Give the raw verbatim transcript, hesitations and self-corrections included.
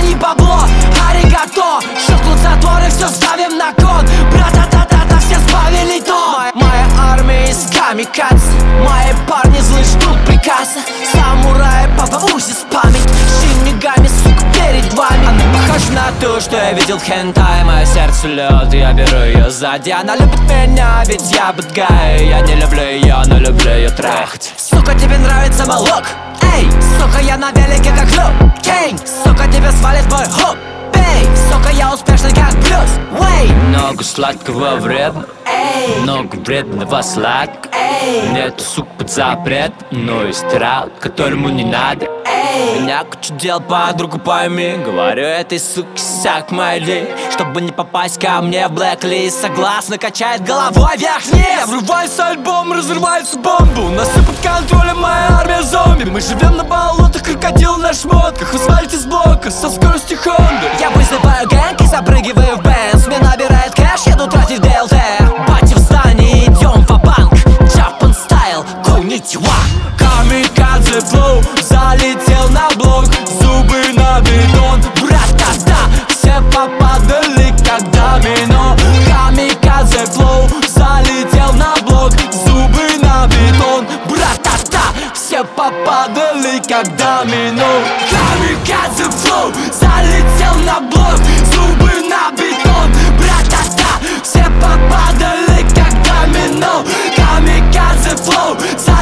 гони бабло, аригато. Щелкнут заторы, все ставим на кон. Бра-та-та-та-та, все сбавили то. Моя, моя армия из камикадзе, мои парни злые ждут приказа. Самурай, папа, узис память, шинигами, сука, перед вами. Она похожа на ту, что я видел в хентай. Мое сердце лед, я беру ее сзади. Она любит меня, ведь я бэдгай. Я не люблю ее, но люблю ее трахать. Сука, тебе нравится молок? Эй, сука, я на велике как Люк Кейн. Сука, тебе свалит мой хук. Эй, сука, я успешный как Брюс Уэйн. Много сладкого вредно, эй. Много вредного сладкого, эй. Нету сук под запрет, но есть рауд, которому не надо, эй. Меня куча дел, подругу пойми. Говорю этой суке сак Майли, чтобы не попасть ко мне в блэк-лист. Согласно, качает головой вверх-вниз. Я врываюсь альбом, разрывается бомбу. Нас все под контролем, моя армия зомби. Мы живем на болотах, крокодил на шмотках. Асфальт из блока со скоростью Хонды. Я вызываю гэнг и запрыгиваю в Бенз. Мне набирает кэш, еду тратить ДЛТ. Батя в здании, идем в банк. Japan стайл, конничева. Камикадзе флоу, залетел на блок. Зубы на бетон, братата. Все попадали как домино. Камикадзе флоу, залетел на блок. Зубы на бетон, братата. Все попадали как домино. Камикадзе флоу, залетел на блок. Зубы на бетон, братата. Все попадали как домино. Камикадзе флоу.